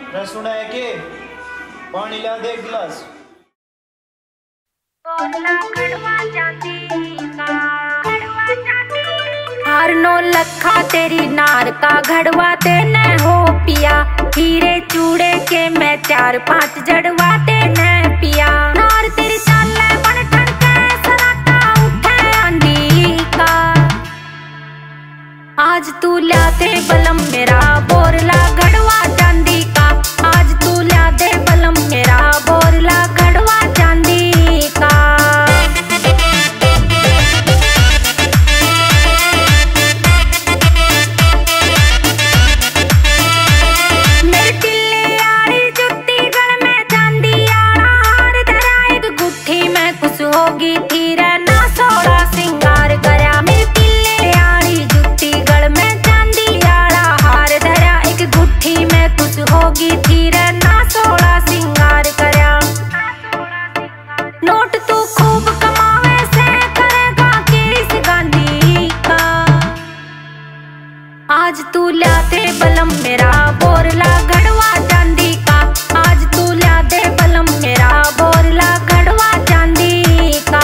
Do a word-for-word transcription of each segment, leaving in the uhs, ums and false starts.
मैं सुना है कि पानी ला दे एक गिलास। हार नो लखा तेरी नार का घड़वा तेने हो पिया, हीरे चूड़े के मैं चार पांच जड़वा तेने पिया। नार तेरी चाले बन ठन के सराटा उठे आंधी का, आज तू लाते बलम मेरा बोरला घड़वा चांदी का, आज तू लाते बलम मेरा बोरला घड़वा चांदी का। मेरे टिल्ले आड़ी जुत्ती गल में चांदी आड़ा हार धरा, एक गुट्ठी में खुश होगी थी रहना सोड़ा सिंगार करया। मेरे टिल्ले आड़ी जुत्ती गल में चांदी आड़ा हार धरा, एक गुट्ठी में खुश होगी थी रहना सोड़ा सिंगार करया। नोट तू खूब कमावे से करेगा किस गांधी का, आज तू लाते बलम मेरा बोरला घड़वा चांदी का, आज तू लाते बलम मेरा बोरला घड़वा चांदी का।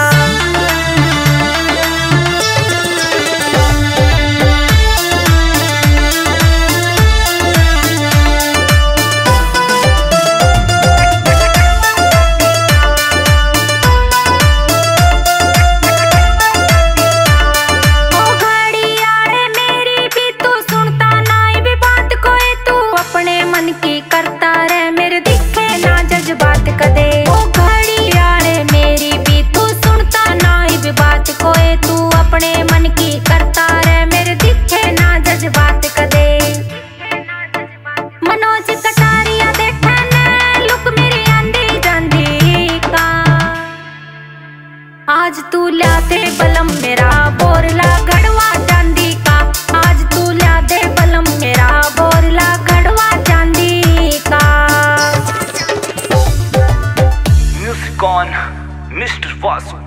ओ घड़ी आड़े मेरी भी तू सुनता नाई भी बात कोई, तू अपने मन की करता रहे मेरे दिखे ना जज्बात कदे। ओ घड़ी आड़े मेरी भी तू सुनता नाई भी बात कोई, तू अपने मन की करता रहे मेरे दिखे ना जज्बात कदे। मनोज कटारिया देखे ने लुक मेरी आंधी जांधी का, आज तू लाते बलम मेरा बोरला घड़वा चांदी का, आज तू लाते बलम मेरा बोरला घड़वा चांदी का। Music on mister Vasu.